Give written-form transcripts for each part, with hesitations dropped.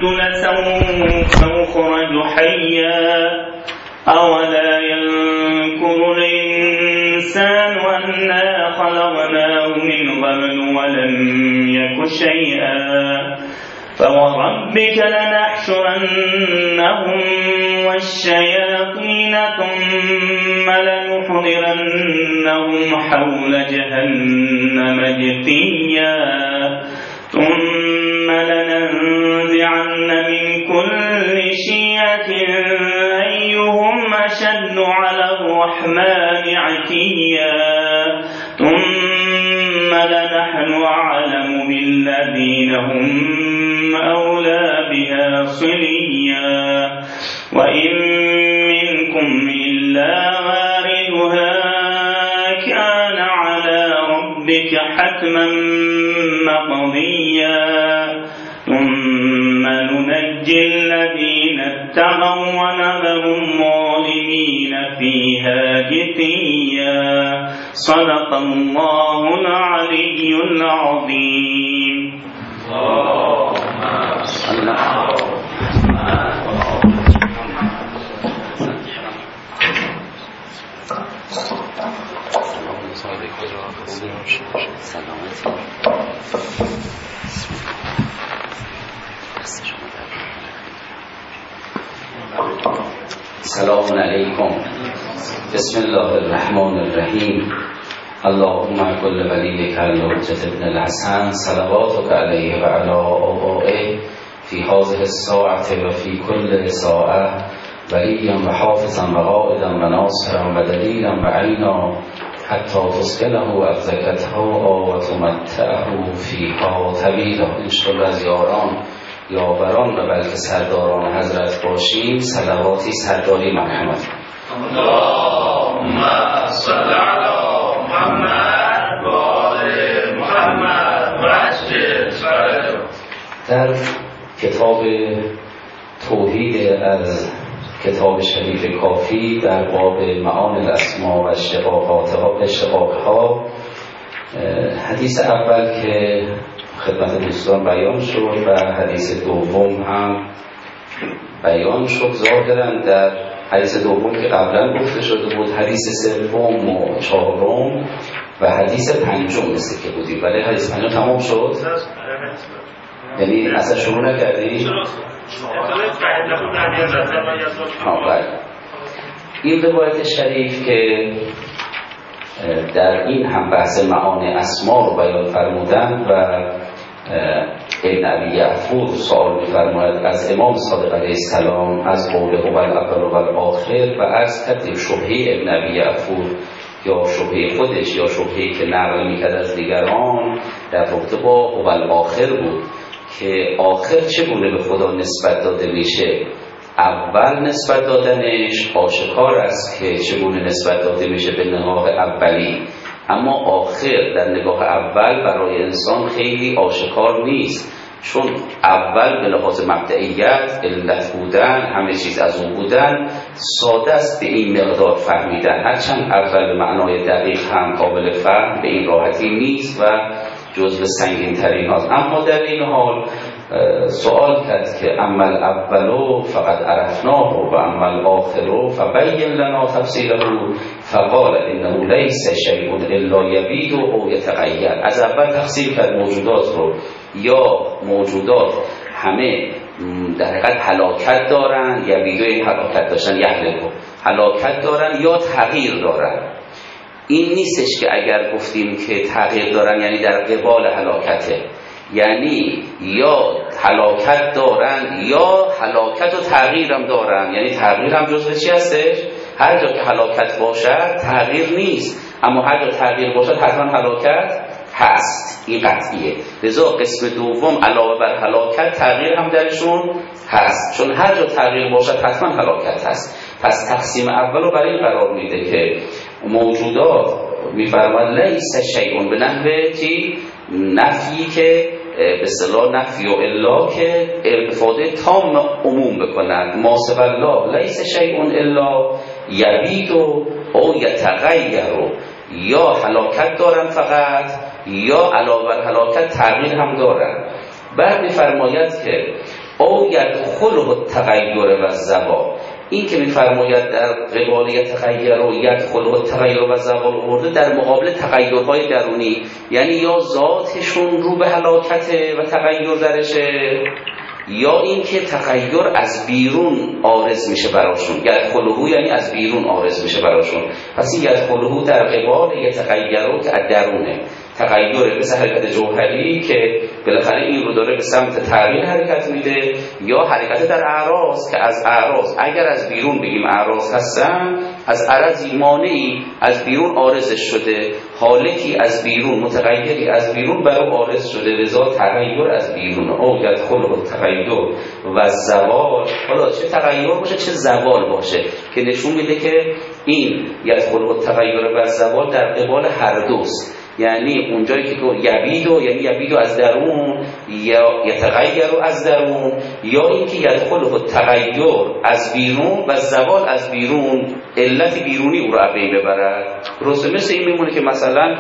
مت لسوف أخرج حيا أولا ينكر الإنسان أنا خلقناه من قبل ولم يك شيئا فوربك لنحشرنهم والشياطين ثم لنحضرنهم حول جهنم جثيا ثم لننزعن من كل شيعة أيهم أشد على الرحمن عتيا ثم لنحن أعلم بالذين هم أولى بها صليا وإن منكم إلا واردها كان على ربك حتما مقضيا ثم ننجي الذين اتقوا ونذر الظالمين فيها جثيا صدق الله العلي العظيم. سلام علیکم. بسم الله الرحمن الرحیم. اللهم كل وليك الحجة ابن الحسن صلواتك عليه وعلى آبائه في هذه الساعة وفي كل ساعة وليا وحافظا وقائدا وناصرا ودليلا وعينا حتى تسكنه أرزقتها وتمتعه فيها طويلا. انشاءالله از یاران یاوران و بلکه سرداران حضرت باشیم صلواتی سرداری مرحمت. اللهم صل علی محمد و آل محمد و عجل فرجه. در کتاب توحید از کتاب شریف کافی در باب معانی الاسماء و اشتقاقها حدیث اول که خدمت دوستان بیان شد و حدیث دوم هم بیان شد. ظاهرا در حدیث دوم که قبلا گفته شده بود حدیث سوم و چهارم و حدیث پنجم مثل که بودیم، ولی حدیث پنجم تمام شد. یعنی اصلا شروع نکردیم. این روایت شریف که در این هم بحث معانی اسما رو بیان فرمودن و ابن ابی یعفور سوال می‌فرماید از امام صادق علیه السلام از قول هو الاول و الاخر و از کردیم شبهه ابن ابی یعفور یا شبهه خودش یا شبهه‌ای که نقل می‌کرد از دیگران در رابطه با هو الاخر بود که آخر چگونه به خدا نسبت داده میشه. اول نسبت دادنش آشکار است که چگونه نسبت داده میشه به نگاه اولی، اما آخر در نگاه اول برای انسان خیلی آشکار نیست، چون اول به لحاظ مبدئیت علت بودن همه چیز از اون بودن ساده است به این مقدار فهمیدن، هرچند اول به معنای دقیق هم قابل فهم به این راحتی نیست و جزو سنگین ترین هاست. اما در این حال سوال کرد که اما الاولو فقط عرفناه و اما الاخرو فبین لنا تفصیله فقال انه لیس شیء الا یبید و یتغیر. از اول تقسیم کرد موجودات رو، یا موجودات همه در حقیقت هلاکت دارن، یبید و این هلاکت داشتن یهلکو هلاکت دارن یا تغییر دارن. این نیستش که اگر گفتیم که تغییر دارن یعنی در قبال هلاکته، یعنی یا هلاکت دارن یا هلاکت و تغییر هم دارن، یعنی تغییر هم جزء چی هستش؟ هر جا که هلاکت باشد تغییر نیست، اما هر جا تغییر باشد حتما هلاکت هست، این قطعیه. لذا قسم دوم علاوه بر هلاکت تغییر هم درشون هست، چون هر جا تغییر باشد حتما هلاکت هست. پس تقسیم اول رو برای قرار میده که موجودات میفرماد لیس شیء به نحوه چی؟ نفی که به اصطلاح نفی و الا که افاده تام عموم بکنند. ما سوى الله لیس شیء الا یبید او یتغیر، یا هلاکت دارن فقط یا علاوه بر هلاکت تغییر هم دارن. بعد میفرماید که او یدخله التغیر و الزوال. این که میفرماید در قبال یتغیر و یدخله التغیر و الزوال آورده در مقابل تغیرهای درونی، یعنی یا ذاتشون رو به هلاکته و تغییر درشه، یا اینکه تغییر از بیرون عارض میشه براشون. یدخله یعنی از بیرون عارض میشه براشون. پس این یدخله در قبال یتغیر که از درونه، تغییر مثل حرکت جوهری که بالاخره این رو داره به سمت تغییر حرکت میده، یا حرکت در اعراض که از اعراض اگر از بیرون بگیم اعراض هستن، از عرضی مانعی از بیرون عارض شده، حالکی از بیرون، متغیری از بیرون بر او عارض شده، لذا تغییر از بیرون. او یدخله التغیر و زوال. حالا چه تغییر باشه چه زوال باشه که نشون میده که این یدخله التغیر و زوال در قبال هر دوست، یعنی اونجایی که تو یبیدو، یعنی یبیدو از درون، یا یتغیر از درون، یا اینکه یدخله التغیر از بیرون و زوال از بیرون، علت بیرونی او را بین ببرد. درسته؟ مثل این میمونه که مثلا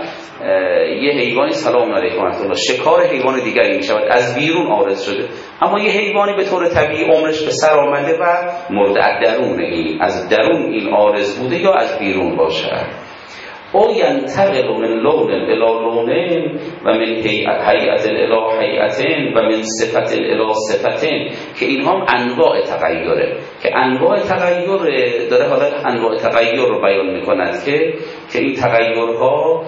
یه حیوانی، سلام علیکم و رحمت الله، شکار حیوان دیگری میشود، از بیرون عارض شده، اما یه حیوانی به طور طبیعی عمرش به سر آمده و مرده، از درون این، از درون این عارض بوده یا از بیرون باشد. او ینتقل من لون الى لون و من هیئت الى هیئت و من صفت الى صفت، که اینها هم انواع تغییره، که انواع تغییر داره. حالا انواع تغییر رو بیان میکند که این تغییرها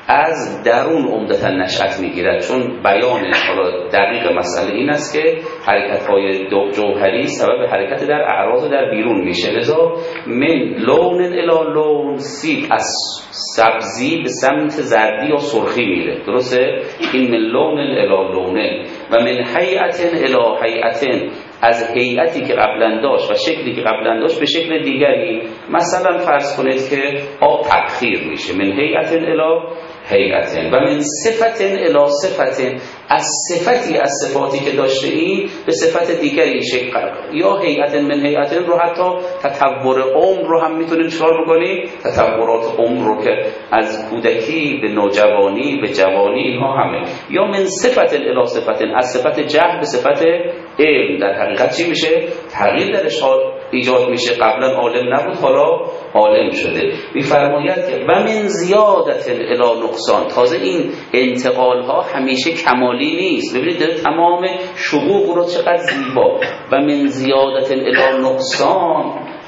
از درون عمدتا نشأت میگیرد، چون بیان حالا دقیق مسئله این است که حرکت‌های جوهری سبب حرکت در اعراض در بیرون میشه. لذا من لون الی لون، سیب از سبزی به سمت زردی یا سرخی میره، درسته؟ این من لون الی لون و من هیئت الی هیئت، از هیئتی که قبلا داشت و شکلی که قبلا داشت به شکل دیگری. مثلا فرض کنید که آب تبخیر میشه، من هیئت الی هیئت و من صفت الی صفت، از صفتی از صفاتی که داشته این به صفت دیگری شکل، یا هیئت من هیئت رو حتی تطور عمر رو هم میتونیم چکار بکنیم، تطورات عمر رو که از کودکی به نوجوانی به جوانی اینها همه، یا من صفت الی صفت، از صفت جهل به صفت علم. در حقیقت چی میشه؟ تغییر درش ایجاد میشه، قبلا عالم نبود حالا عالم شده. میفرماید که و من زیادت الی نقصان، تازه این انتقال ها همیشه کمالی نیست. ببینید داره تمام شقوق رو چقدر زیبا، و من زیادت الی نقصان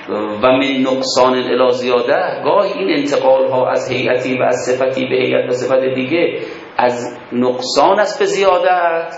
و من نقصان الی زیاده. گاهی این انتقال ها از هیئتی و از صفتی به هیئت و صفت دیگه از نقصان است به زیادت،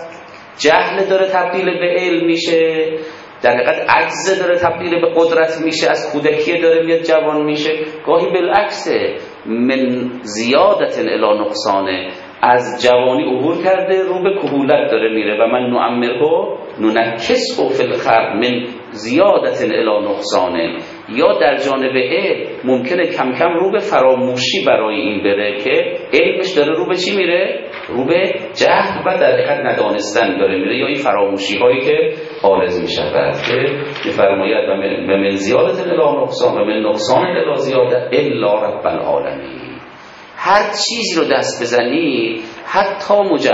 جهل داره تبدیل به علم میشه، در حقیقت عجز داره تبدیل به قدرت میشه، از کودکی داره میاد جوان میشه. گاهی بالعکسه، من زیادت الی نقصانه، از جوانی عبور کرده رو به کهولت داره میره. و من نعمره ننکسه فی الخلق، من زیادت الی نقصانه. یا در جانب علم ممکنه کم کم رو به فراموشی برای این بره که علمش داره رو به چی میره؟ رو به جهل و در حقیقت ندانستن داره میره، یا این فراموشی هایی که عارض میشه که میفرماید و من زیادت الی نقصان و من نقصان الی زیاده الا رب العالمین. هر چیزی رو دست بزنی، حتی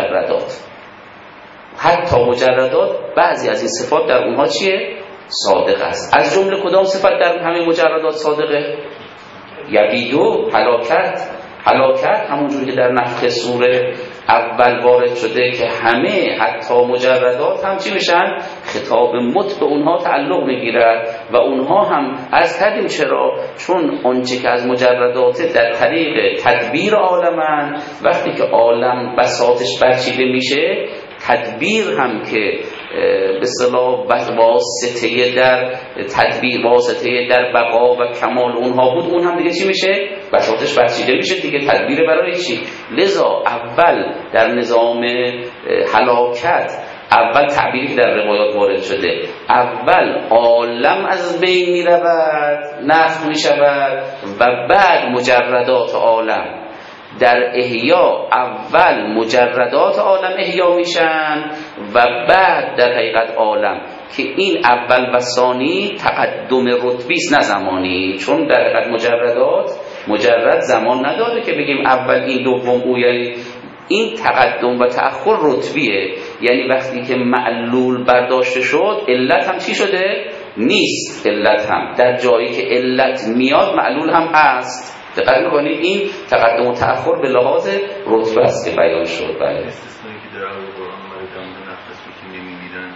مجردات بعضی از این صفات در اونها چیه؟ صادق است. از جمله کدام صفت در همه مجردات صادقه؟ یبیدو، هلاکت، همونجوری که در نفخ سوره اول وارد شده که همه حتی مجردات هم چی میشن؟ خطاب مت به اونها تعلق میگیرد و اونها هم از کردیم. چرا؟ چون آنچه که از مجردات در طریق تدبیر عالمن، وقتی که عالم بساطش برچیده میشه، تدبیر هم که به اصطلاح واسطه در تدبیر، واسطه در بقا و کمال اونها بود، اون هم دیگه چی میشه؟ بساطش برچیده میشه دیگه. تدبیر برای چی؟ لذا اول در نظام هلاکت، اول تعبیری که در روایات وارد شده، اول عالم از بین میرود، نفخ میشود، و بعد مجردات عالم. در احیا اول مجردات عالم احیا میشن و بعد در حقیقت عالم، که این اول و ثانی تقدم رتبیست نه زمانی، چون در حقیقت مجرد زمان نداره که بگیم اول این دوم او، یعنی این تقدم و تأخر رتبیه. یعنی وقتی که معلول برداشته شد علت هم چی شده؟ نیست. علت هم در جایی که علت میاد معلول هم هست. دقت می‌کنید این تقدم و تأخر به لحاظ رتبه است که بیان شد. بله استثنایی که در قرآن اومده در مورد نفس رو که نمی‌میرن،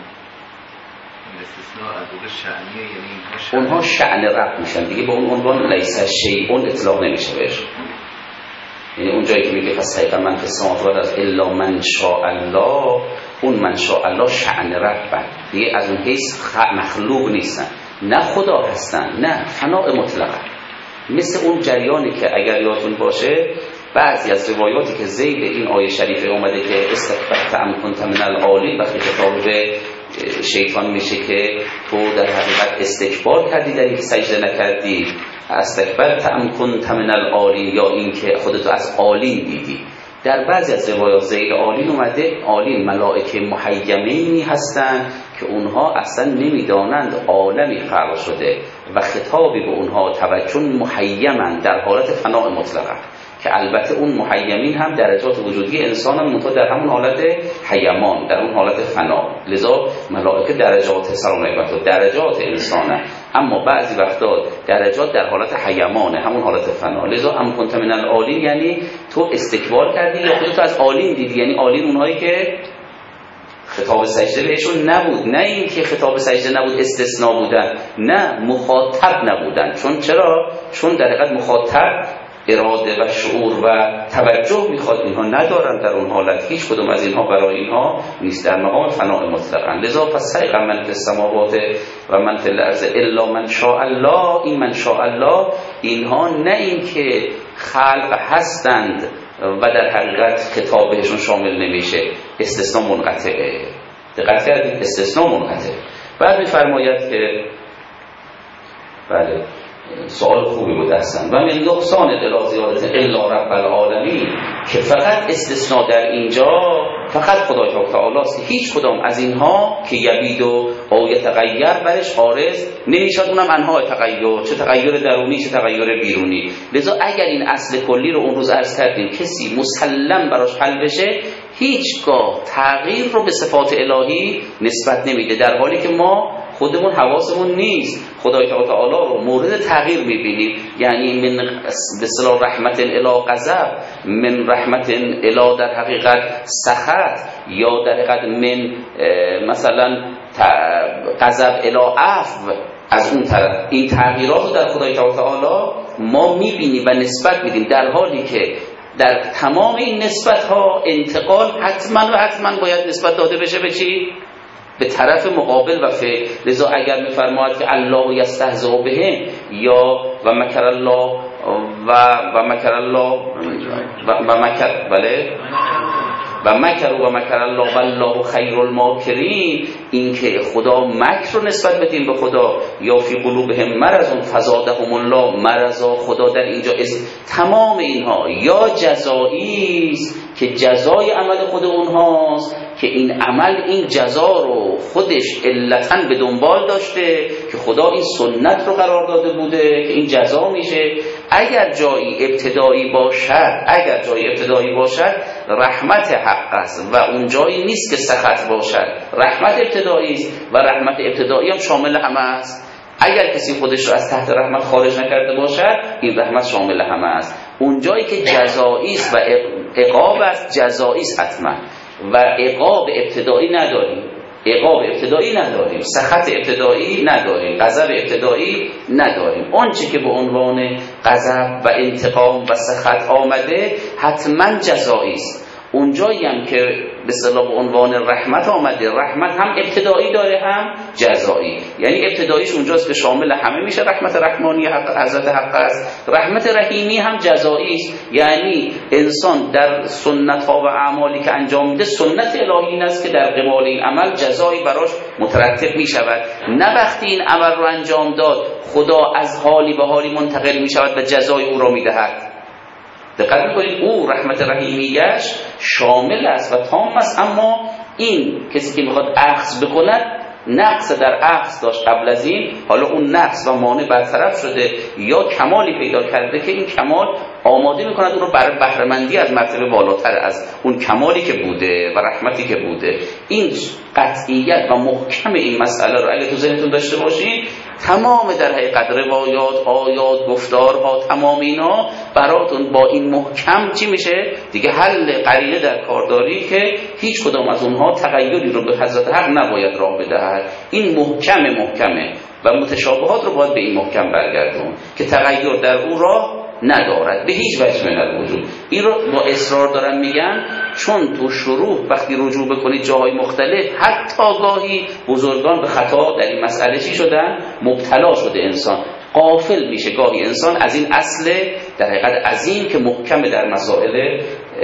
این استثناء از واقع شأنیه، یعنی اونها شأن رفع میشن دیگه، به اون عنوان لیس شیء اطلاق نمیشه بهش. یعنی اون جایی که میگه فصیح من فی السماوات از الا من شاء الله، اون من شاء الله شأن رفع دیگه، از اون حیث مخلوق نیستن، نه خدا هستن، نه فناء مطلقه. مثل اون جریانی که اگر یادتون باشه بعضی از روایاتی که ذیل این آیه شریفه اومده که استکبرت ام کنت من العالی، وقتی خطاب به شیطان میشه که تو در حقیقت استکبار کردی در این سجده نکردی، استکبرت ام کنت من العالی، یا این که خودتو از عالی دیدی. در بعضی از روایات ذیل عالی اومده عالی ملائکه محیمینی هستند که اونها اصلا نمیدانند عالمی خلق شده و خطابی به اونها توجه، محیمن در حالت فناء مطلقه، که البته اون محیمین هم درجات وجودی انسان هم منتها در همون حالت حیمان، در اون حالت فنا. لذا ملائکه درجات سلام علیکم درجات انسانه، اما بعضی وقتا درجات در حالت حیمانه، همون حالت فنا. لذا ام کنت من العالین یعنی تو استکبار کردی یا خودت از عالین دیدی، یعنی عالین اونهایی که خطاب سجده بهشون نبود، نه این که خطاب سجده نبود استثناء بودن، نه مخاطب نبودن. چرا؟ چون در حقیقت مخاطب اراده و شعور و توجه میخواد، اینها ندارن در اون حالت، هیچ کدوم از اینها برای اینها نیست، در مقام فناء مطلقاً. لذا فصیح من فی السماوات و من فی الارض الا من شاء الله، این من شاء الله اینها نه این که خلق هستند و در حقیقت خطاب بهشون شامل نمیشه، استثناء منقطعه. دقت کردید؟ استثناء منقطع. بعد میفرماید که بله سوال خوبی بود اصلا، و من نقصان الا زیادت الا رب العالمین، که فقط استثناء در اینجا فقط خدای تعالی است، هیچ کدام از اینها که یبید و یتغیر برش عارض نمیشد، اونم انواع تغییر، چه تغییر درونی چه تغییر بیرونی. لذا اگر این اصل کلی رو اون روز عرض کردیم کسی مسلم براش حل بشه، هیچگاه تغییر رو به صفات الهی نسبت نمیده، در حالی که ما خودمون حواسمون نیست، خدای تعالی رو مورد تغییر میبینیم. یعنی من به اصطلاح رحمت الی غضب، من رحمت الی در حقیقت سخط، یا در حقیقت من مثلا غضب الی عفو. از اون طرف این تغییرات رو در خدای تعالی ما میبینیم و نسبت میدیم، در حالی که در تمام این نسبت ها انتقال حتما باید نسبت داده بشه به چی؟ به طرف مقابل و فعل. لذا اگر میفرماید که الله یستهزئ بهم، یا و مکر الله و مکر الله و مکر بله و مکر الله والله خیر الماکرین، این که خدا مکر رو نسبت بدیم به خدا، یا فی قلوبهم مرض فزادهم الله مرضا، خدا در اینجا تمام اینها یا جزایی است که جزای عمل خود اونهاست، که این عمل این جزا رو خودش علتاً به دنبال داشته که خدا این سنت رو قرار داده بوده که این جزا میشه. اگر جایی ابتدایی باشد رحمت حق است و اون جایی نیست که سخط باشد، رحمت ابتدایی است و رحمت ابتدایی هم شامل همه است. اگر کسی خودش رو از تحت رحمت خارج نکرده باشد، این رحمت شامل همه است. اون جایی که جزایی است و عقاب است، جزایی است حتما، و عقاب ابتدایی نداریم، سخط ابتدایی نداریم، غضب ابتدایی نداریم. آنچه که به عنوان غضب و انتقام و سخط آمده حتما جزایی است. اونجایی هم که به اصطلاح به عنوان رحمت آمده، رحمت هم ابتدایی داره هم جزایی، یعنی ابتداییش اونجاست که شامل همه میشه، رحمت رحمانی حضرت حق است. رحمت رحیمی هم جزایی است، یعنی انسان در سنت ها و اعمالی که انجام میده، سنت الهی این است که در قبال این عمل جزایی براش مترتب میشود، نه وقتی این عمل رو انجام داد خدا از حالی به حالی منتقل میشود و جزای او را میدهد. دقت میکنید او رحمت رحیمیش شامل است و تام است، اما این کسی که میخواد اخذ بکند نقص در اخذ داشت قبل از این، حالا اون نقص و مانع برطرف شده یا کمالی پیدا کرده که این کمال آماده میکند اون رو برای بهره‌مندی از مرتبه بالاتر از اون کمالی که بوده و رحمتی که بوده. این قطعیت و محکم این مسئله رو اگه تو ذهنتون داشته باشین، تمام در حقیقت روایات، آیات، گفتارها، تمام اینا براتون با این محکم چی میشه؟ دیگه حل قرینه در کار داری که هیچ کدام از اونها تغییری رو به حضرت حق نباید راه بدهد. این محکمه و متشابهات رو باید به این محکم برگردون که تغییر در او راه ندارد به هیچ وجه من الوجود. این رو با اصرار دارن میگن چون تو شروع وقتی رجوع بکنید جاهای مختلف، حتی گاهی بزرگان به خطا در این مسئله چی شدن؟ مبتلا شده انسان، غافل میشه گاهی انسان از این اصل در حقیقت عظیم که محکم در مسائل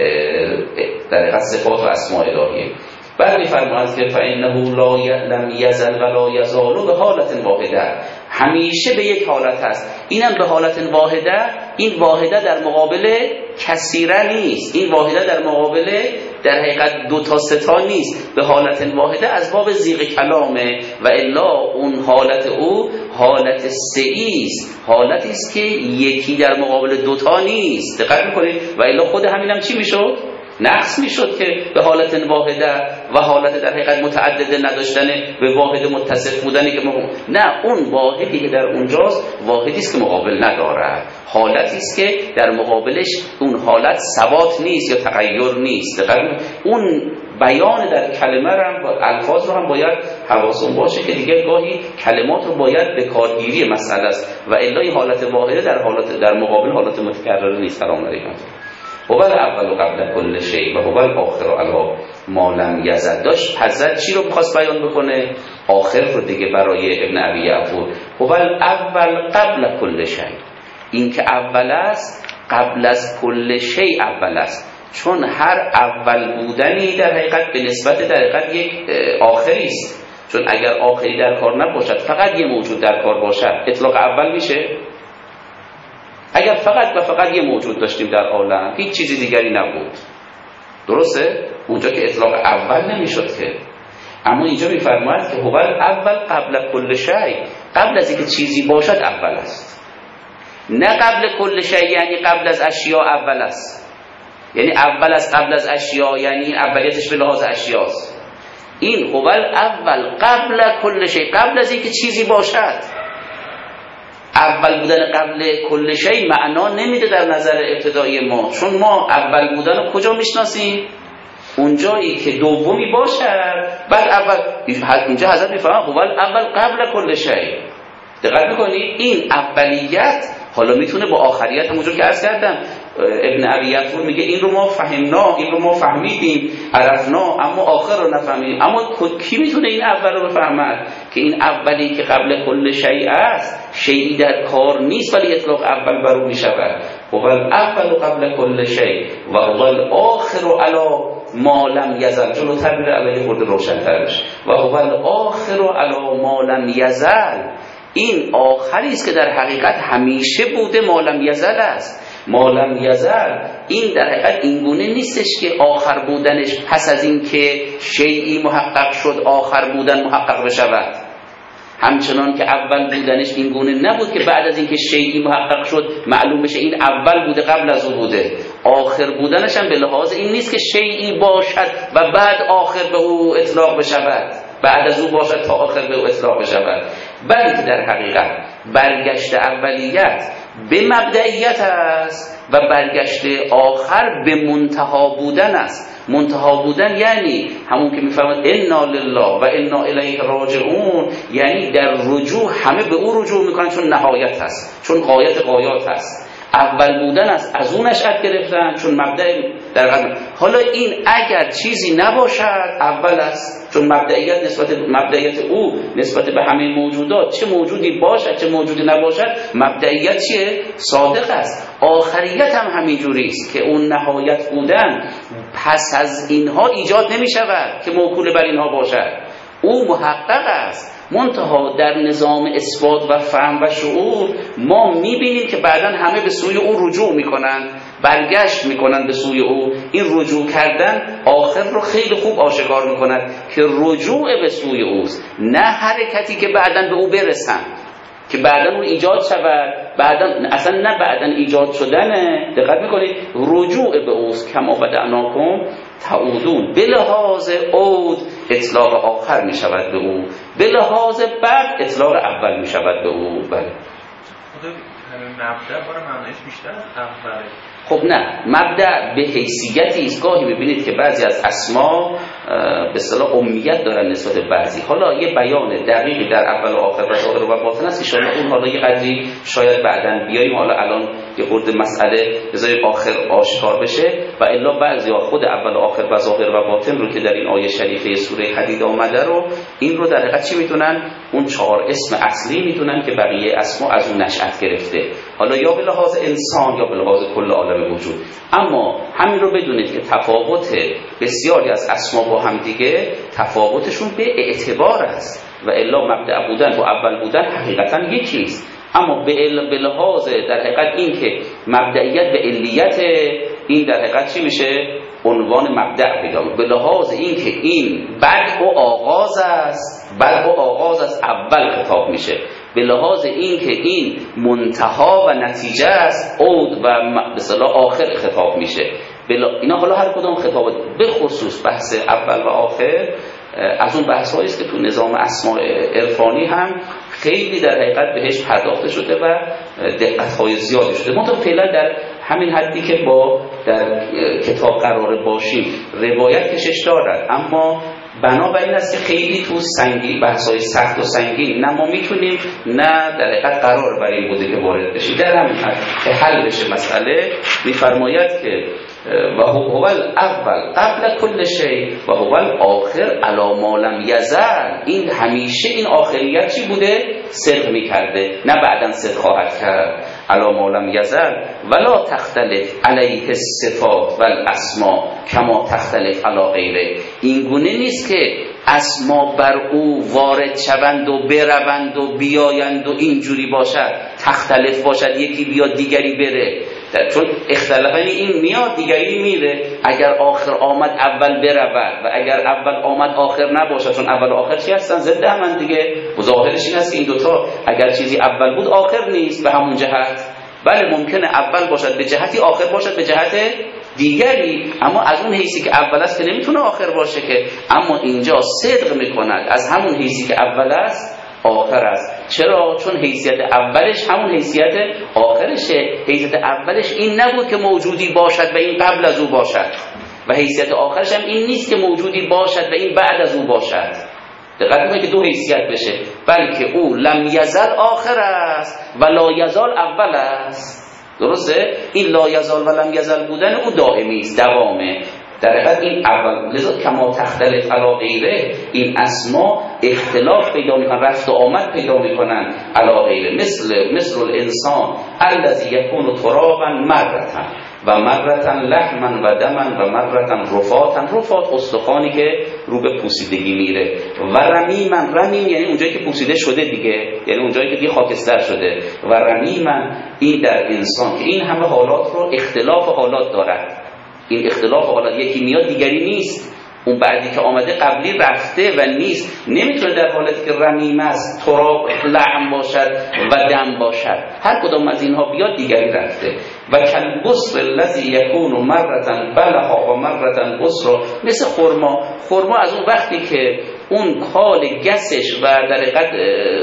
در حقیقت صفات و اسماء الهیه. بعد می‌فرماید که فإنه لا لم یزل ولا یزال به حالت واحده، همیشه به یک حالت هست. اینم به حالت واحده، این واحده در مقابل کثیره نیست، این واحده در مقابل در حقیقت دو تا سه تا نیست، به حالت واحده از باب زیغ کلامه و الا اون حالت او حالت سه‌ای است، حالتی است که یکی در مقابل دو تا نیست. دقت می‌کنید؟ و الا خود همینم چی میشد؟ نقص میشد که به حالت واحده و حالت در حقیقت متعدده نداشتن به واحد متصف بودنی که نه، اون واحدی که در اونجاست واحدی است که مقابل ندارد، حالتی است که در مقابلش اون حالت ثبات نیست یا تغییر نیست. اون بیان در کلمه رو هم الفاظ رو هم باید حواسون باشه که دیگه گاهی کلمات رو باید به کارگیری مسئله است و الا این حالت واحده در مقابل حالت متکرر نیست. سلام علیکم. هو الاول قبل کل شیء و هو الاخر علی ما لم یزل. داشت حضرت چی رو می‌خواست بیان بکنه؟ آخر رو دیگه برای ابن ابی یعفور. هو الاول قبل کل شیء، این که اول است قبل از کل شیء اول است، چون هر اول بودنی در حقیقت به نسبت در حقیقت یک آخری است. چون اگر آخری در کار نباشد، فقط یه موجود در کار باشد، اطلاق اول میشه؟ اگر فقط و فقط یه موجود داشتیم در عالم، هیچ چیزی دیگری نبود، درسته؟ اونجا که اطلاق اول نمیشد که. اما اینجا میفرماید که هو اول قبل کل شیء، قبل از اینکه چیزی باشد اول است. نه قبل کل شیء یعنی قبل از اشیاء اول است، یعنی اول از قبل از اشیاء، یعنی اولیتش به لحاظ اشیاست. این هو اول قبل کل شیء، قبل از اینکه چیزی باشد. اول بودن قبل کل شیء معنا نمیده در نظر ابتدایی ما، چون ما اول بودن رو کجا میشناسیم؟ اونجایی که دومی باشد بعد اول. اینجا حضرت میفرماید هو اول قبل کل شیء. دقت میکنید؟ این اولیت حالا میتونه با آخریت، همونجور که عرض کردم ابن ابی یعفور میگه این رو ما فهمنا، این رو ما فهمیدیم، عرفنا، اما آخر رو نفهمیدیم. اما کی میتونه این اول رو بفهمد که این اولی که قبل کل شیء است، شیئی در کار نیست ولی اطلاق اول بر او میشود. هو الاول قبل کل شیء و هو الاخر علی ما لم یزل. جلوتر میره علیه خورده روشن‌تر بشه. و هو الاخر علی ما لم یزل، این آخری است که در حقیقت همیشه بوده، ما لم یزل است. ما لم یزل این در حقیقت اینگونه نیستش که آخر بودنش پس از این که شیئی محقق شد آخر بودن محقق بشود، همچنان که اول بودنش اینگونه نبود که بعد از این که شیئی محقق شد معلوم بشه این اول بوده قبل از او بوده. آخر بودنش هم به لحاظ این نیست که شیئی باشد و بعد آخر به او اطلاق بشود، بعد از او باشد تا آخر به او اطلاق بشود، بلکه در حقیقت برگشت اولیت به مبدئیت است و برگشت آخر به منتها بودن است. منتها بودن یعنی همون که میفهمد انا لله و انا الیه راجعون، یعنی در رجوع همه به او رجوع میکنن چون نهایت هست، چون غایت غایات هست. اول بودن است، از اون نشأت گرفتن چون مبدأ در قلب. حالا این اگر چیزی نباشد اول است، چون مبدئیت مبدئیت او نسبت به همه موجودات، چه موجودی باشد چه موجودی نباشد، مبدئیت چیه؟ صادق است. آخریت هم همین جوری است که اون نهایت بودن پس از اینها ایجاد نمی شود که موکول بر اینها باشد، او محقق است. منتها در نظام اثبات و فهم و شعور ما میبینیم که بعداً همه به سوی او رجوع میکنن، برگشت میکنن به سوی او. این رجوع کردن آخر رو خیلی خوب آشکار میکند که رجوع به سوی اوست، نه حرکتی که بعداً به او برسن. که بعداً اون ایجاد شود، بعداً اصلا نه بعداً ایجاد شدنه. دقت میکنید رجوع به اوست کما بدعناکم تعودون. به لحاظ عود اطلاق آخر می شود به او، به لحاظ بعد اطلاق اول می شود به او. بله مبدأ برای معنیش بیشتر از اوله. خب نه، مبدأ به حیثیتی است. گاهی ببینید که بعضی از اسما به اصطلاح امیت دارن نسبت بعضی. حالا یه بیان دقیقی در اول و آخر و ظاهر و باطن است ان اون حالا یه قدری شاید بعداً بیاییم. حالا الان یه خورده مسئله بذارید آخر آشکار بشه و الا بعضیا خود اول و آخر و ظاهر و باطن رو که در این آیه شریفه سوره حدید آمده رو، این رو در حقیقت چی میتونن؟ اون 4 اسم اصلی میتونن که بقیه اسما از اون نشأت گرفته، حالا یا به لحاظ انسان یا به لحاظ کل عالم وجود. اما همین رو بدونید که تفاوت بسیاری از اسما با هم دیگه تفاوتشون به اعتبار است و الا مبدأ بودن و اول بودن حقیقتا یکی است. اما به لحاظ در حقیقت این که مبدئیت به علیت این در حقیقت چی میشه؟ عنوان مبدأ پیدا میشه. به لحاظ این که این بدء و آغاز است، بدء و آغاز است اول خطاب میشه. به لحاظ این که این منتها و نتیجه است عود و به اصطلاح آخر خطاب میشه. اینا حالا هر کدام خطابات، به خصوص بحث اول و آخر از اون بحث‌هایی است که تو نظام اسماء عرفانی هم خیلی در حقیقت بهش پرداخته شده و دقت‌های زیادی شده. ما تا فعلا در همین حدی که با در کتاب قرار باشیم روایت کشش دارد، اما بنا بر این است که خیلی تو سنگین بحث‌های سخت و سنگین نه ما میتونیم نه در حقیقت قرار برای این بوده که وارد بشیم. در همین حد که حل بشه مسئله می‌فرماید که و هو الاول قبل کل شیء و هو الاخر علی ما لم یزل. این همیشه این آخریت چی بوده؟ صدق می‌کرده، نه بعداً صدق خواهد کرد. علی ما لم یزل ولا تختلف علیه الصفات والاسماء کما تختلف علی غیره. این گونه نیست که اسما بر او وارد شوند و بروند و بیایند و اینجوری باشد، تختلف باشد، یکی بیاد دیگری بره. چون اختلاف این میاد دیگری میره. اگر آخر آمد اول برود و اگر اول آمد آخر نباشد، چون اول و آخر چی هستن؟ ضد هم دیگه. ظاهرش این است که این دوتا اگر چیزی اول بود آخر نیست به همون جهت. بله ممکنه اول باشد به جهتی، آخر باشد به جهت دیگری، اما از اون حیثی که اول است که نمیتونه آخر باشه که. اما اینجا صدق میکند از همون حیثی که اول است آخر است. چرا؟ چون حیثیت اولش همون حیثیت آخرشه. حیثیت اولش این نبود که موجودی باشد و این قبل از او باشد و حیثیت آخرش هم این نیست که موجودی باشد و این بعد از او باشد. دقت کنید که دو حیثیت بشه، بلکه او لم یزل آخر است و لا یزال اول است. درسته؟ این لا یزال و لم یزل بودن او دائمی است، دوامه. در حقیقت این اول لذا کما تختلف علی غیره، این اسما اختلاف پیدا میکنن، رفت و آمد پیدا میکنن علی غیره. مثل الانسان الذی یکون ترابا مرتن و مرتن لحما و دما و مرتن رفاتن. رفات استخوانی که رو به پوسیدگی میره و رمیمن، رمیم یعنی اونجایی که پوسیده شده دیگه، یعنی اونجایی که دیگه خاکستر شده. و رمیمن این در انسان که این همه حالات رو اختلاف حالات دارد. این اختلاف حالات یکی میاد دیگری نیست، اون بعدی که آمده قبلی رفته و نیست. نمیتونه در حالتی که رمیم است تراب لحم باشد و دم باشد، هر کدام از اینها بیاد دیگری رفته. و کالبصر الذی یکون مرتن بلها و مرتن بصر، مثل خرما از اون وقتی که اون کال گسش و در حقیقت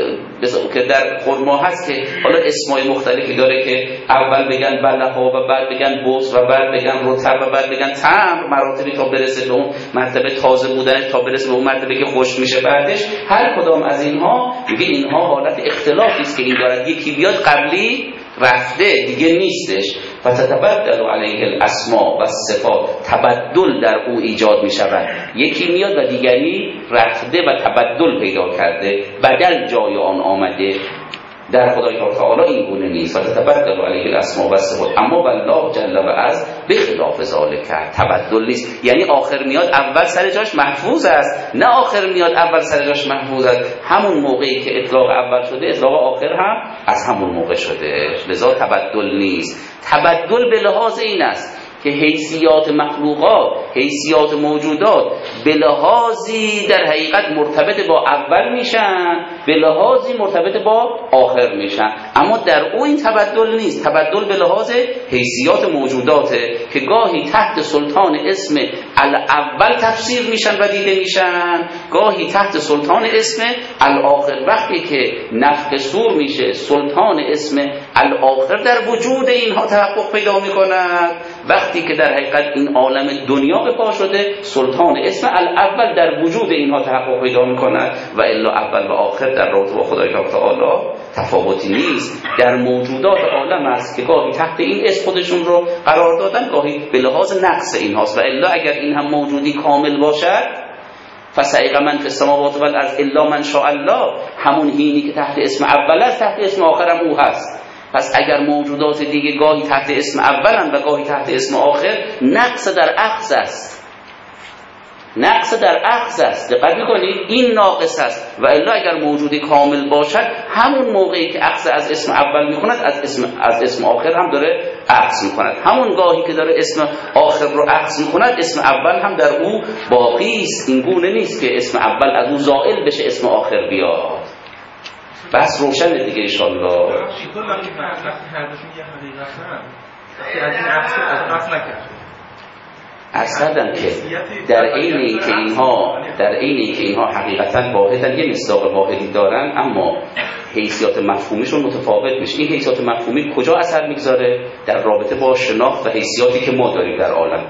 که در خرما هست که حالا اسمای مختلفی داره که اول بگن بلها و بعد بگن بصر و بعد بگن رطب و بعد بگن تمر، مراتبی تا برسه به اون مرتبه تازه بودنش، تا برسه به اون مرتبه که خشک میشه بعدش. هر کدام از اینها میگه اینها حالت اختلافی است که این دارد، یکی بیاد قبلی رفته دیگه نیستش. فتتبدل علیه الاسماء و الصفات، تبدل در او ایجاد می شود. یکی میاد و دیگری رفته و تبدل پیدا کرده، بدل جای آن آمده. در خدای تعالی این گونه نیست. فتتبدل علیه الاسماء و الصفات، اما والله جل و عز بخلاف ذالک، تبدل نیست. یعنی آخر میاد اول سر جاش محفوظ است، نه آخر میاد اول سر جاش محفوظ است. همون موقعی که اطلاق اول شده اطلاق آخر هم از همون موقع شده، لذا تبدل نیست. تبدل به لحاظ این است که حیثیات مخلوقات، حیثیات موجودات به لحاظی در حقیقت مرتبط با اول میشن، به لحاظی مرتبط با آخر میشن، اما در او این تبدل نیست. تبدل به لحاظ حیثیات موجوداته که گاهی تحت سلطان اسم الاول تفسیر میشن و دیده میشن، گاهی تحت سلطان اسم الاخر. وقتی که نفخ صور میشه، سلطان اسم الاخر در وجود اینها تحقق پیدا میکند. وقتی که در حقیقت این عالم دنیا به پا شده، سلطان اسم الاول در وجود اینها تحقق پیدا میکند. و الا اول و آخر در رابطه با خدای تعالی تفاوتی نیست. در موجودات عالم است که گاهی تحت این اسم خودشون رو قرار دادن، گاهی به لحاظ نقص اینهاست. و الا اگر این هم موجودی کامل باشد، فسائق من فی السماوات و الارض الا من شاء الله، همون هینی که تحت اسم اول است تحت اسم آخر هم او هست. پس اگر موجودات دیگه گاهی تحت اسم اولن و گاهی تحت اسم آخر، نقص در اخذ است، نقص در اخذ است. دقت می‌کنید این ناقص است. و الا اگر موجودی کامل باشد، همون موقعی که اخذ از اسم اول می‌کند از اسم آخر هم داره اخذ می‌کند. همون گاهی که داره اسم آخر رو اخذ می‌کند، اسم اول هم در او باقی است. این گونه نیست که اسم اول از او زائل بشه اسم آخر بیاد. بس روشن دیگه ان شاء الله. چطور وقتی هر دوشون یه حقیقتن، وقتی از این عکس نکرد اصلا که در عین اینکه اینها حقیقتا واحدن، یه مصداق واحدی دارن، اما حیثیات مفهومیشون متفاوت میشه. این حیثیات مفهومی کجا اثر میگذاره؟ در رابطه با شناخت و حیثیاتی که ما داریم در عالم.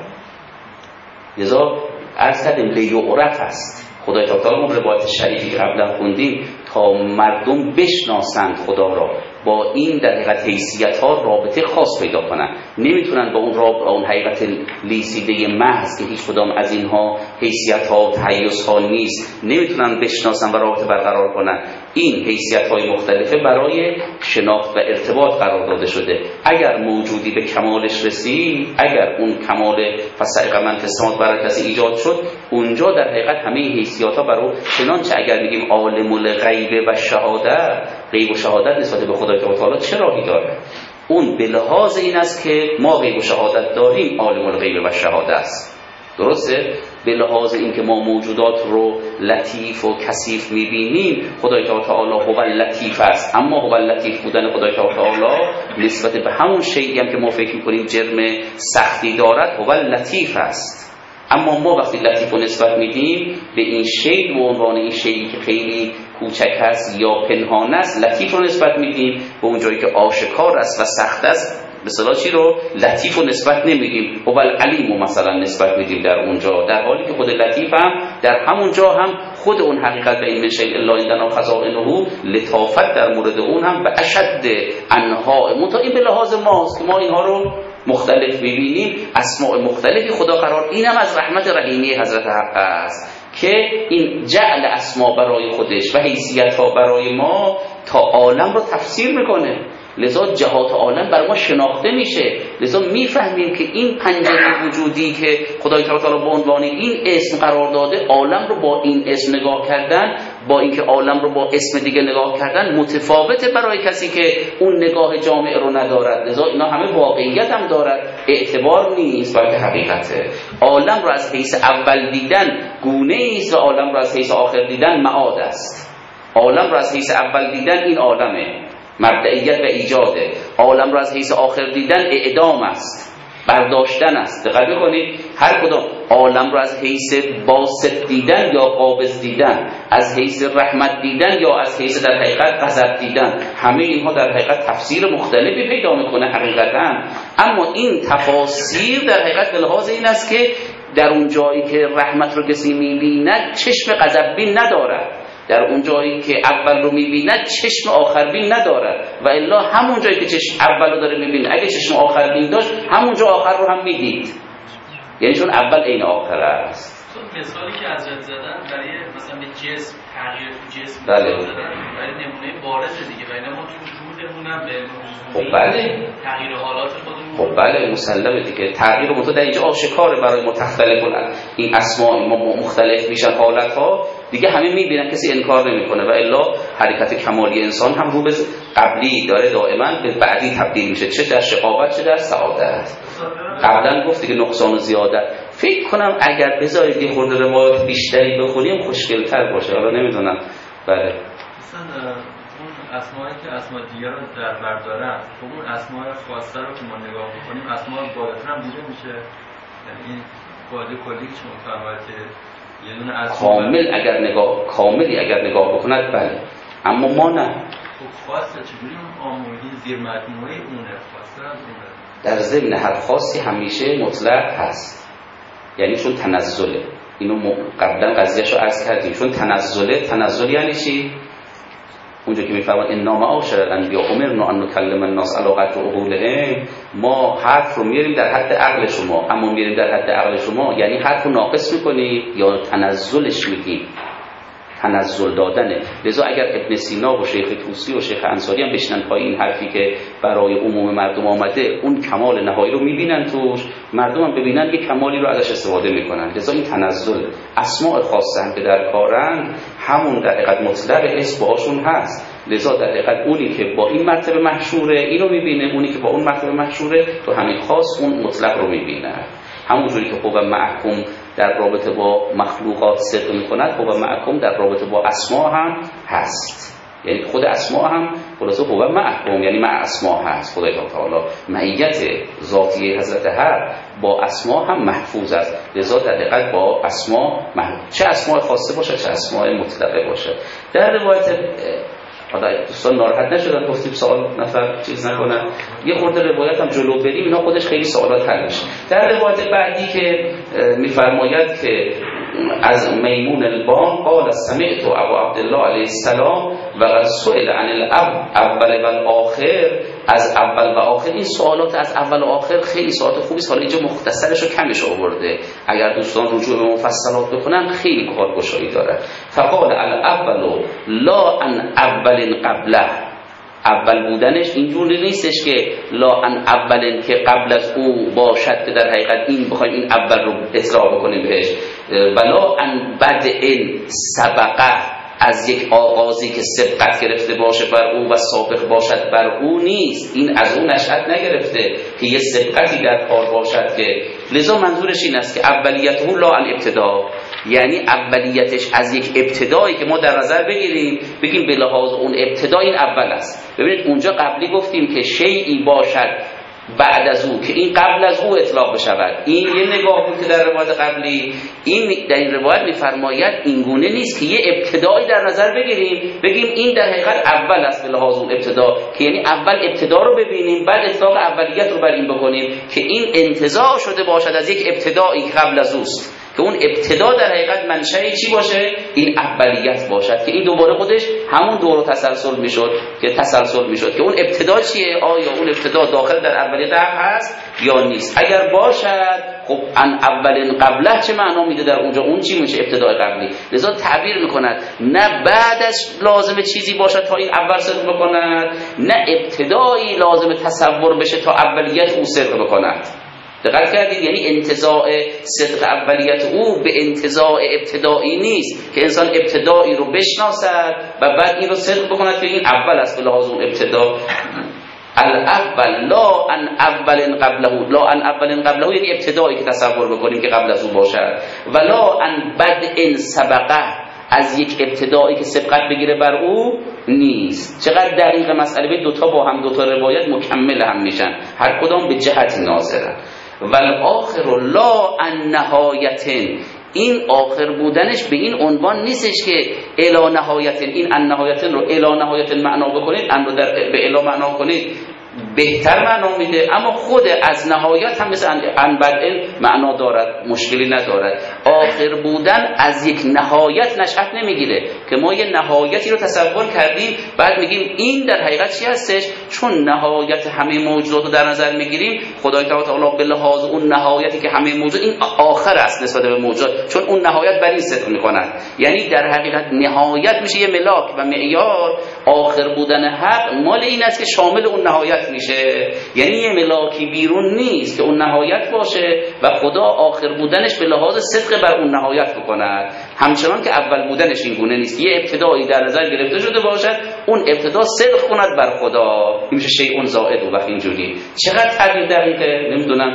لذا عرض کردیم لیعرف است. خدای تعالی ما روایت شریفی قبلا خوندیم تا مردم بشناسند خدا را، با این در حقیقت حیثیت ها رابطه خاص پیدا کنن. نمیتونن با اون حقیقت لیسیده محض که هیچ کدام از اینها حیثیت ها و تحیز ها نیست، نمیتونن بشناسن و رابطه برقرار کنن. این حیثیت های مختلفه برای شناخت و ارتباط قرار داده شده. اگر موجودی به کمالش رسید، اگر اون کمال فسائق من فی السماوات برای کسی ایجاد شد، اونجا در حقیقت همه حیثیت ها برای چنانچه اگر میگیم عالم الغیب و شهادت، غیب و شهادت نسبت به خدای تعالی چه راهی داره؟ اون به لحاظ این است که ما غیب و شهادت داریم، عالم الغیب و شهادت است. درسته؟ به لحاظ این که ما موجودات رو لطیف و کثیف میبینیم، خدای تعالی هو لطیف است. اما هو لطیف بودن خدای تعالی نسبت به همون شیئی هم که ما فکر میکنیم جرم سختی دارد، هو لطیف است. اما ما وقتی لطیف رو نسبت میدیم به این شیء به عنوان این شیئی که خیلی کوچک است یا پنهان است، لطیف رو نسبت میدیم. به اون جایی که آشکار است و سخت است، به اصطلاح چی رو لطیف رو نسبت نمیدیم، هو العلیم رو مثلا نسبت میدیم در اونجا، در حالی که خود لطیف هم در همون جا هم خود اون حقیقت به این من شیء الا عندنا خزائنه، لطافت در مورد اون هم به اشد انها. این به لحاظ ماست که ما اینها رو مختلف می‌بینیم، اسماء مختلفی خدا قرار. اینم از رحمت رحیمی حضرت حق است که این جعل اسما برای خودش و حیثیت‌ها برای ما تا عالم رو تفسیر میکنه. لذا جهات عالم بر ما شناخته میشه. لذا میفهمیم که این پنجره وجودی که خدای تعالی به عنوان این اسم قرار داده، عالم رو با این اسم نگاه کردن با اینکه عالم رو با اسم دیگه نگاه کردن متفاوته برای کسی که اون نگاه جامع رو ندارد. لذا اینا همه واقعیت هم دارد، اعتبار نیست بلکه حقیقته. عالم رو از حیث اول دیدن گونه است و عالم رو از حیث آخر دیدن معاد است. عالم رو از حیث اول دیدن این عالمه، مبدئیت و ایجاده. عالم رو از حیث آخر دیدن اعدام است، برداشتن است. دقت بکنید هر کدام عالم رو از حیث باسط دیدن یا قابض دیدن، از حیث رحمت دیدن یا از حیث در حقیقت غضب دیدن، همه اینها در حقیقت تفسیر مختلفی پیدا میکنه حقیقتا. اما این تفاسیر در حقیقت به لحاظ این است که در اون جایی که رحمت رو کسی میبیند چشم غضب بین ندارد، در اون جایی که اول رو میبیند چشم آخر بین ندارد، و الا همون جایی که چشم اول رو داره میبینه اگه چشم آخر بین داشت همونجا آخر رو هم میدید، یعنی چون اول عین آخر است. مثالی که حضرت زدن برای مثلا به جسم، تغییر تو جسم بله. زدن برای نمونه بارز دیگه، برای ما تو وجودمون هم به خب بله تغییر حالات خودمون، خب بله مسلمه دیگه. تغییر متو در اینجا آشکاره برای مختلف این اسماء ما مختلف میشن حالتها دیگه، همه میبینن کسی انکار نمیکنه، و الا حرکت کمالی انسان هم رو به قبلی داره دائما به بعدی تبدیل میشه، چه در شقاوت چه در سعادت. قبلا گفت که نقصان و زیادت. فکر کنم اگر بذارید یه خورده روایات بیشتری بخونیم خوشگل‌تر باشه. حالا نمیدونم. بله مثلا اون اسمایی که اسما دیگر رو در بر دارن، خب اون اسمای خاصه رو که ما نگاه بکنیم اسما بالاتر هم دیده میشه. یعنی این قاعده کلی که شما فرمایید که یه دونه اسم کاملی اگر نگاه بکند بله، اما ما نه. خب خاصه چجوری اون آموزی زیر مجموعه اونه خاصه هم اونه؟ در ضمن هر خاصی همیشه مطلق هست، یعنی چون تنزله. اینو قبلا قضیهشو عرض کردیم. چون تنزل یعنی چی؟ اونجا که میفرماد ان معاشر الانبیاء امرنا ان نکلم الناس علی قدر عقولهم، ما حرف رو میاریم در حد عقل شما. اما میاریم در حد عقل شما یعنی حرف رو ناقص میکنی یا تنزلش میدی، تنزل دادنه. لذا اگر ابن سینا و شیخ طوسی و شیخ انصاری هم بشنن پای این حرفی که برای عموم مردم آمده، اون کمال نهایی رو میبینن توش، مردم هم ببینن یه کمالی رو ازش استفاده میکنن. لذا این تنزل. اسماء خاصه هم که در کارند همون در حقیقت مطلق اسم باهاشون هست. لذا در حقیقت اونی که با این مرتبه محشوره اینو میبینه، اونی که با اون مرتبه محشوره تو همین خاص اون مطلق رو میبینه. همونجوری که خوب محکوم در رابطه با مخلوقات صدق میکند، خوب محکوم در رابطه با اسما هم هست. یعنی خود اسما هم خلاصه خوب محکوم یعنی مع اسما هست. خدای تعالی معیت ذاتی حضرت حق با اسما هم محفوظ است. لذا در حقیقت با اسما چه اسماء خاصه باشه چه اسماء مطلقه باشه. در روایت حالا دوستان ناراحت نشدن گفتیم سوال نفر چیز نکنن، یه خورده روایت هم جلو بریم اینا خودش خیلی سوالات حل میشه. در روایت بعدی که میفرماید که از میمون البان قال سمعت ابو عبدالله علیه السلام و قد سئل عن الاول و الاخر، از اول و آخر. این سوالات از اول و آخر خیلی سوالات خوبی است. حالا اینجا مختصرش رو کمش آورده، اگر دوستان رجوع به مفصلات بکنن خیلی کارگشایی داره. فقال الاول لا ان اول قبله، اول بودنش اینجوری نیستش که لا ان اولن که قبل از او باشد که در حقیقت این بخوایم این اول رو اطلاع بکنیم بهش، ولا ان بدء سبقه، از یک آغازی که سبقت گرفته باشه بر او و سابق باشد بر او نیست. این از او نشأت نگرفته که یه سبقتی در کار باشد که لذا منظورش این است که اولیته لا الابتدا، یعنی اولیتش از یک ابتدایی که ما در نظر بگیم به لحاظ اون ابتدا این اول است. ببینید اونجا قبلی گفتیم که شیئی باشد بعد از او که این قبل از او اطلاق بشود. این یه نگاه بود که در روایت قبلی، این در این روایت میفرماید این گونه نیست که یه ابتدایی در نظر بگیم این در حقیقت اول است به لحاظ اون ابتدا، که یعنی اول ابتدا رو ببینیم بعد اطلاق اولیت رو بر این بکنیم که این انتزاع شده باشد از یک ابتدایی که قبل از اوست، که اون ابتدا در حقیقت منشأ چی باشه؟ این اولیت باشد که این دوباره خودش همون دور تسلسل میشد که اون ابتدا چیه؟ آیا اون ابتدا داخل در اولیت هست یا نیست؟ اگر باشد خب ان اولین قبله چه معنا میده در اونجا؟ اون چی میشه؟ ابتدای قبلی. لذا تعبیر میکند نه بعدش لازم چیزی باشد تا این اول صدق بکند، نه ابتدایی لازم تصور بشه تا اولیت او صدق بکند. دقت کردید؟ یعنی انتزاع صدق اولیت او به انتزاع ابتدایی نیست که انسان ابتدایی رو بشناسد و بعد این رو صدق بکند که این اول است به لحاظ اون ابتدا. الاول لا ان اول قبله یعنی ابتدایی که تصور بکنیم که قبل از او باشد، ولا ان بدء سبقه، از یک ابتدایی که سبقت بگیره بر او نیست. چقدر دقیق مسئله. به دوتا با هم دوتا روایت مکمل هم میشن، هر کدام به جهت ناظرن. والآخر لا ان نهایتن، این آخر بودنش به این عنوان نیستش که الی نهایتن، این ان نهایتن رو الی نهایتن معنا بکنید، ان رو به الی معنا کنید بهتر معنا میده، اما خود از نهایت هم مثل ان بدء معنا دارد، مشکلی ندارد. آخر بودن از یک نهایت نشأت نمیگیره که ما یه نهایتی رو تصور کردیم بعد میگیم این در حقیقت چی هستش. چون نهایت همه موجودات رو در نظر میگیریم، خدای تعالی به لحاظ اون نهایتی که همه موجود این آخر است نسبت به موجودات، چون اون نهایت بر این صدق میکند. یعنی در حقیقت نهایت میشه یه ملاک و معیار. آخر بودن حق مال این است که شامل اون نهایت میشه، یعنی یه ملاکی بیرون نیست که اون نهایت باشه و خدا آخر بودنش به لحاظ صدق بر اون نهایت بکند، همچنان که اول بودنش این گونه نیست. یه ابتدایی در نظر گرفته شده باشد، اون ابتدا صدق کند بر خدا، این میشه شیء زائد. و وقتی اینجوری چقدر تعبیر دقیقه. نمیدونم تو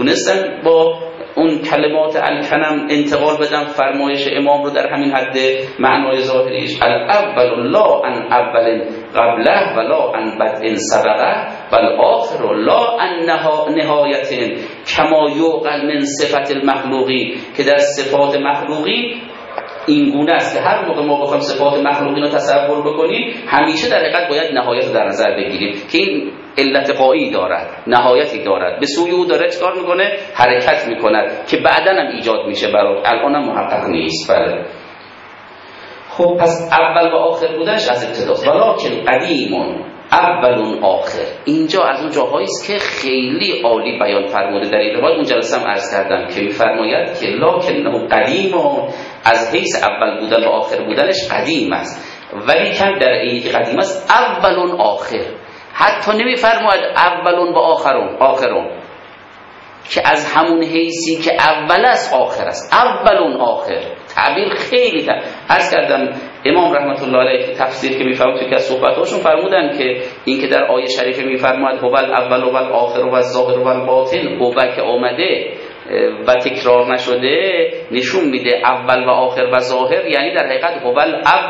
تونستن با اون کلمات الکنم انتقال بدن فرمایش امام رو در همین حد معنای ظاهریش. الاول لا ان اول قبله ولا ان بدء سبقه والآخر لا ان نهایت کما یعقل من صفت المخلوقی، که در صفات مخلوقی این گونه است که هر موقع ما بخوایم صفات مخلوقین رو تصور بکنیم همیشه در حقیقت باید نهایت رو در نظر بگیریم که این علت قایی دارد، نهایتی دارد، به سوی او داره چکار میکنه؟ حرکت میکند که بعداً هم ایجاد میشه برای الان هم محقق نیست. بله خب پس اول و آخر بودنش از ابتداست. ولکن قدیمون اولون آخر، اینجا از اون جاهایی است که خیلی عالی بیان فرموده در این روایت. اون جلسه هم عرض کردم که میفرماید که لکنه قدیمون، از حیث اول بودن و آخر بودنش قدیم است، ولی کم در اینی که قدیم است اولون آخر. حتی نمیفرماید اولون و آخرون که از همون حیثی که اول است آخر است، اولون آخر. تعبیر خیلی عرض کردم امام رحمت الله علیه تفسیر که میفرمود تو که از صحبتاشون فرمودن که این که در آیه شریفه میفرماید هو الاول و الاخر و الظاهر و الباطن، هو که آمده و تکرار نشده نشون میده اول و آخر و ظاهر، یعنی در حقیقت هو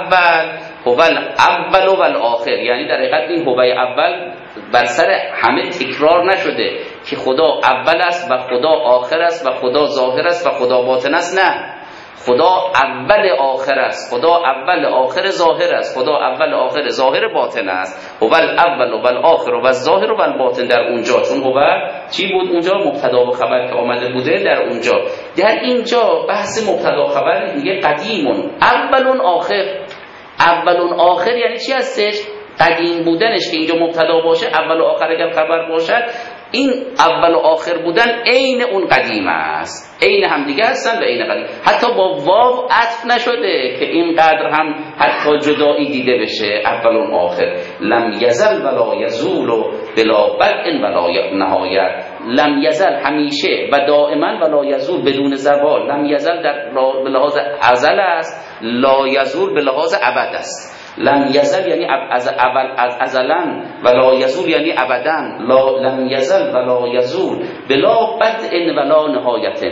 الاول و الاخر، یعنی در حقیقت این هو اول بر سر همه تکرار نشده که خدا اول است و خدا آخر است و خدا ظاهر است و خدا باطن است. نه، خدا اول آخر است، خدا اول آخر ظاهر است، خدا اول آخر ظاهر باطن است. هو الاول و الاخر و الظاهر و الباطن در اونجا، چون هو چی بود اونجا؟ مبتدا و خبر که آمده بوده در اونجا. در اینجا بحث مبتدا و خبر میگه قدیمون اولون آخر. اولون آخر یعنی چی هستش؟ قدیم بودنش که اینجا مبتدا باشه، اول و آخر اگر خبر باشد، این اول و آخر بودن عین اون قدیم است، عین هم دیگه هستن و عین قدیم. حتی با واو عطف نشده که اینقدر هم حتی جدایی دیده بشه. اول و آخر لم یزل ولا یزول بلا بدء ولا نهایت. لم یزل همیشه و دائما، ولا یزول بدون زوال. لم یزل در به لحاظ ازل است، لا یزول به لحاظ ابد است. لم یزل یعنی از ازلن، ولا یزول یعنی ابدن. لم یزل ولا یزول بلا بدء ولا نهایت.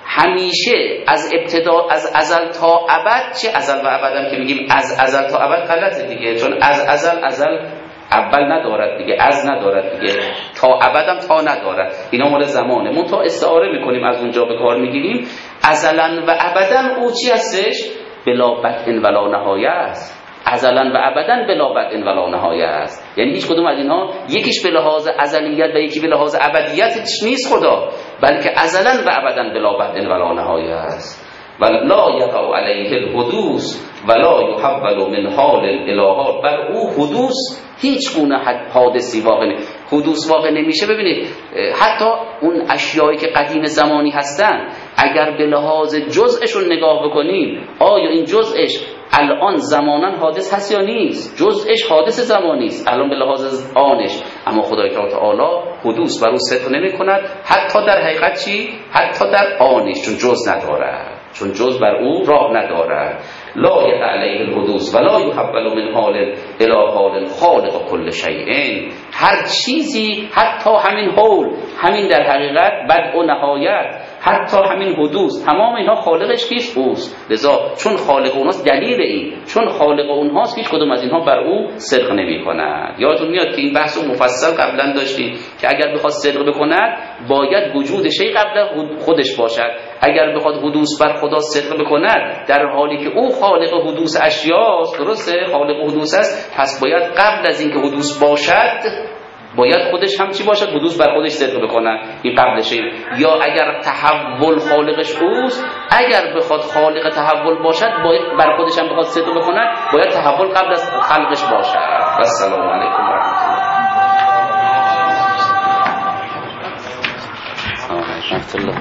همیشه از ابتدا، از ازل تا ابد. چه ازل و ابدم که میگیم از ازل تا ابد غلطه دیگه، چون از ازل اول ندارد دیگه، از ندارد دیگه، تا ابدم تا ندارد. اینا مال زمانه. من تا استعاره میکنیم از اونجا به کار میگیریم. ازلن و ابدن او چی هستش؟ بلا بدء ولا نهایه است. ازلن و ابدن بلا بدء ولا نهایه است. یعنی هیچ کدوم از اینها یکیش به لحاظ ازلیت و یکی به لحاظ ابدیتش نیست خدا، بلکه ازلن و ابدن بلا بدء ولا نهایه است. ولا یقع علیه الحدوث ولا یحول من حال الالهات. بر او حدوث هیچ گونه حادثی واقع نمیشه. حدوث واقع نمیشه. ببینید حتی اون اشیایی که قدیم زمانی هستن، اگر به لحاظ جزءشون نگاه بکنیم، آیا این جزءش الان زمانن حادث هست یا نیست؟ جزءش حادث زمانی است الان به لحاظ آنش، اما خدای تعالی حدوث بر او صدق نمی کند، حتی در حقیقت چی؟ حتی در آنش، چون جز ندارد، چون جز بر او راه ندارد. لا یقع علیه الحدوث ولا یحول من حال الی حال خالق کل شیء. هر چیزی، حتی همین حول، همین در حقیقت بدء و نهایت، حتی همین حدوث، تمام اینها خالقش کیست؟ اوست. لذا چون خالق اوناست، دلیل این چون خالق اونهاست، هیچ کدوم از اینها بر او صدق نمی کند. یادتون میاد که این بحث رو مفصل قبلا داشتیم که اگر بخواد صدق بکند باید وجود شی قبل خودش باشد. اگر بخواد حدوث بر خدا صدق بکند در حالی که او خالق حدوث اشیاست، درسته؟ خالق حدوث است، پس باید قبل از اینکه حدوث باشد باید خودش هم چی باشد؟ حدوث بر خودش صدق بکنه. این قبلشه. یا اگر تحول خالقش اوست، اگر بخواد خالق تحول باشد باید بر خودش هم بخواد صدق بکنه، باید تحول قبل از خلقش باشد. السلام علیکم و رحمت الله.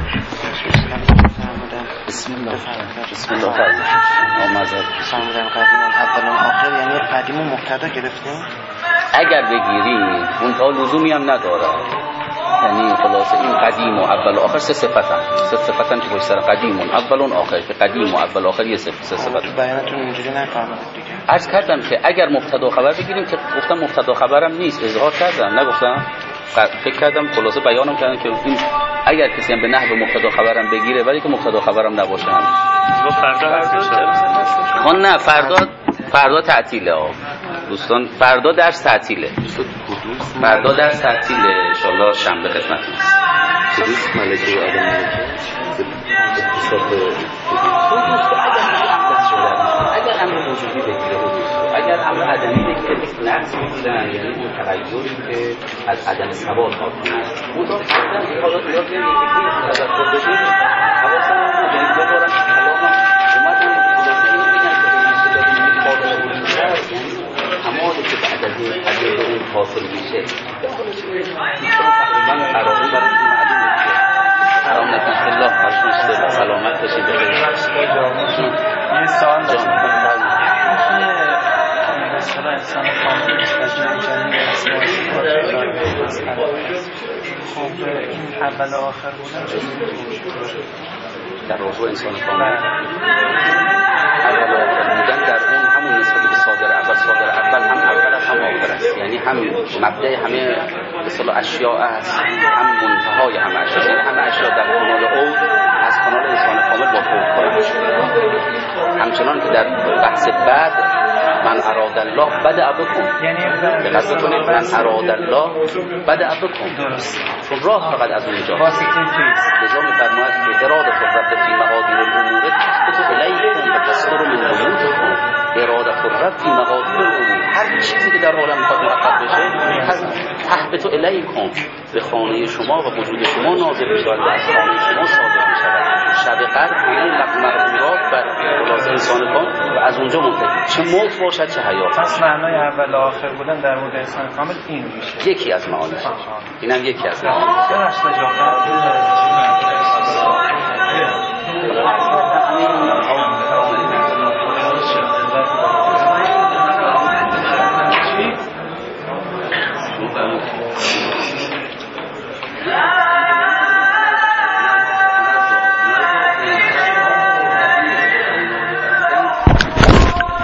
بسم الله. بسم الله. فرمودن قدیم اولون آخر یعنی قدیم و مبتدا گرفتیم. اگر بگیریم اون تا لزومی هم نداره. یعنی خلاصه این قدیم و اول و آخر سه صفتن که باشه، قدیم و اول و آخر، که قدیم و اول و آخر یه سه صفت. بیانتون اینجوری نفرمودید دیگه. عرض کردم که اگر مبتدا خبر بگیریم، که گفتم مبتدا خبرم نیست، اظهار کردم، نگفتم فکر کردم خلاصه بیانم کردم که این اگر کسی هم به نحو مبتدا خبرم بگیره ولی که مبتدا خبرم نباشه همین نه فردا تعطیله دوستان، فردا درس تعطیله، فردا درس تعطیله، ان شاء الله شنبه خدمتتون هست. حدوث ملکه و عدم ملکه اگر امر وجودی بگیره اگر امر عدمی بگیره که نقص بودن، یعنی اون تغییری که از عدم ثبات آکنه اون تا کردن حالات یاد بگیریم تذکر بگیریم حواسم هم بگیریم دوبارم کلامم اومدن اینو بگن که این صدایی میخواده وجود هست، یعنی همانی که بعد از این عدد اون حاصل میشه تقریبا قراره برای این معلومه که حرام نکن الله فرشون سلامت باشید بخیر. یه سوال داشتم مثلا انسان کامل مستجمع جمعی اسماء خب این اول و آخر بودن در رابطه انسان کامل اول و آخر بودن در اون همون نسبت به صادر اول هم اول هم آخر است، یعنی هم مبدأ همه اصطلاح اشیاء است هم منتهای همه اشیاء، یعنی همه اشیاء در کانال او از کانال انسان کامل با خود کنند. همچنان که در بحث بعد من اراد الله بدأ بکن، یعنی دقت بکنید من اراد الله بدأ بکن، چون راه فقط از اونجا لذا می‌فرماید که ارادت الرب فی مقادیر الامور تثبت الیکم و تصدر من بیوتکم. ارادت الرب فی مقادیر الامور، هر چیزی که در عالم میخواد محقق بشه تثبت الیکم به خانه شما و وجود شما نازل میشه و از خانه شما صادر میشه. شب قدر همه مقدورات بر خلاص انسان کامل و از اونجا منتهی چه موت باشد چه حیات. پس معنای اول و آخر بودن در مورد انسان کامل این میشه، یکی از معانیش، اینم یکی از معانیش.